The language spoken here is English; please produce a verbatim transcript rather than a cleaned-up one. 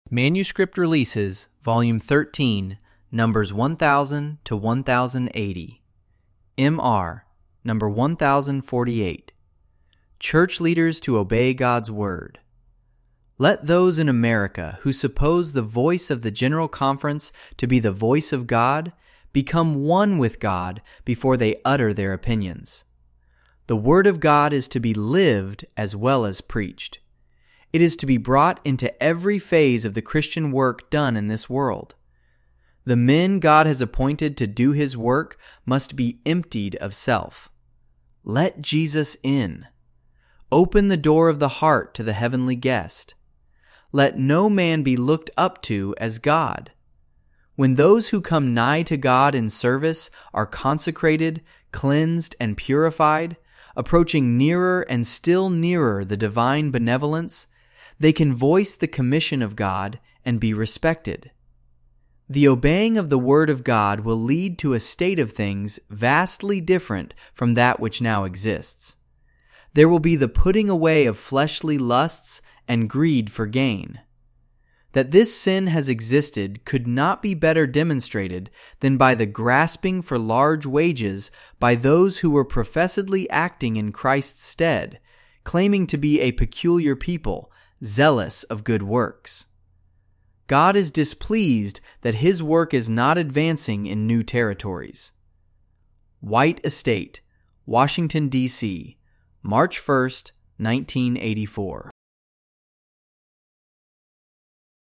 Manuscript Releases, Volume thirteen, Numbers one thousand to one thousand eighty. M R, Number one thousand forty-eight. Church Leaders to Obey God's Word. Let those in America who suppose the voice of the General Conference to be the voice of God become one with God before they utter their opinions. The Word of God is to be lived as well as preached. It is to be brought into every phase of the Christian work done in this world. The men God has appointed to do His work must be emptied of self. Let Jesus in. Open the door of the heart to the heavenly guest. Let no man be looked up to as God. When those who come nigh to God in service are consecrated, cleansed, and purified, approaching nearer and still nearer the divine benevolence, they can voice the commission of God and be respected. The obeying of the Word of God will lead to a state of things vastly different from that which now exists. There will be the putting away of fleshly lusts and greed for gain. That this sin has existed could not be better demonstrated than by the grasping for large wages by those who were professedly acting in Christ's stead, claiming to be a peculiar people, zealous of good works. God is displeased that His work is not advancing in new territories. White Estate, Washington, D C, March first, nineteen eighty-four.